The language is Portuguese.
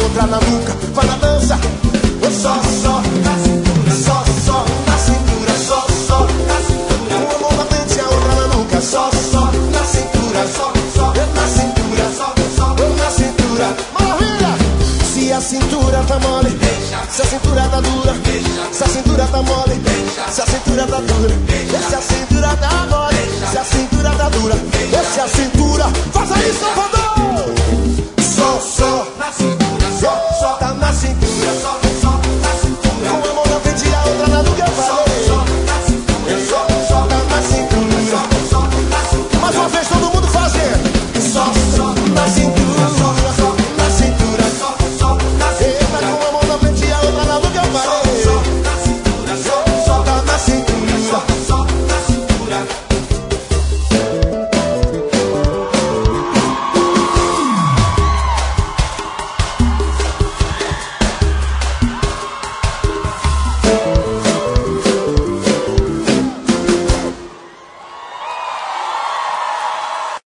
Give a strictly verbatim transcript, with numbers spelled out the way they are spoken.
outra na nuca. Vai na dança. Só, só na cintura, só, só na cintura, só, só na cintura. Uma mão na frente e a outra na nuca. Só, só na cintura, só, só na cintura, só, só na cintura. Maravilha! Se a cintura tá mole, deixa. Se a cintura tá dura, deixa. Se a cintura tá mole, deixa. Se a cintura tá dura, deixa. Se a cintura tá mole, deixa. Se a cintura tá dura, deixa a cintura. Faça isso, Salvador!